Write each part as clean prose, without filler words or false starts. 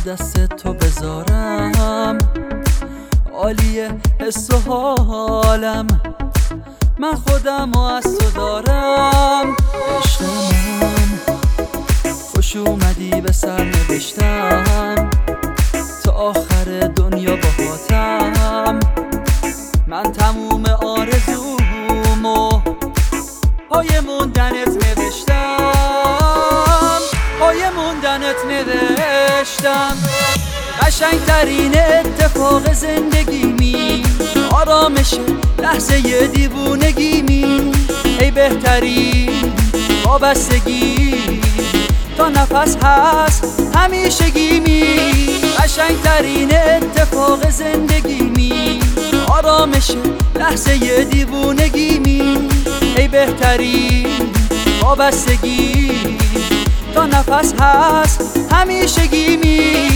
دست تو بذارم، عالیه حس و حالم، من خودم و از تو دارم. عشق من خوش اومدی به سر نوشتم، تا آخر دنیا باهاتم. من تموم آرزومو پای موندنت نوشتم، پای موندنت نوشتم. قشنگترین اتفاق زندگیمی، آرامش لحظه دیوونگیمی، ای بهترین وابستگی تا نفس هست همیشگیمی. قشنگترین اتفاق زندگیمی، آرامش لحظه دیوونگیمی، ای بهترین وابستگی تا نفس هست همیشگیمی.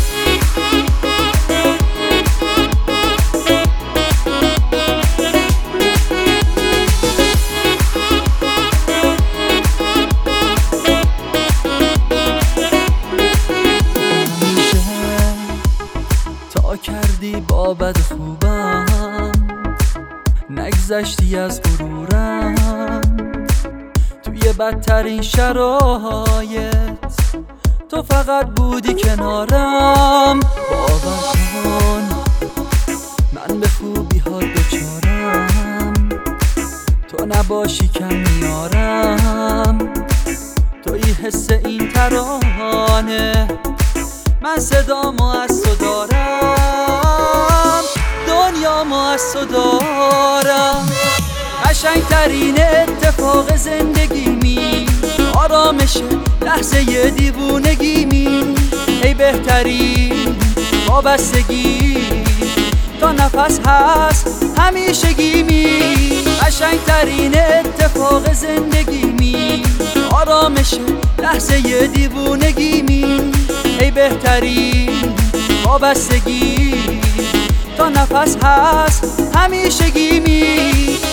تا کردی با بد خوبم، نگذشتی از غرورم. توی بدترین شرایط تو فقط بودی کنارم. باور کن من به خوبی ها دوچارم، تو نباشی کم میارم. توی حس این ترانه، من صدامو از تو دارم، دنیامو از تو دارم. قشنگترین اتفاق زندگیمی، آرامش لحظه دیوونگیمی، ای بهترین وابستگی تا نفس هست همیشگیمی. قشنگترین اتفاق زندگیمی، آرامش لحظه دیوونگیمی، ای بهترین وابستگی تا نفس هست همیشگیمی.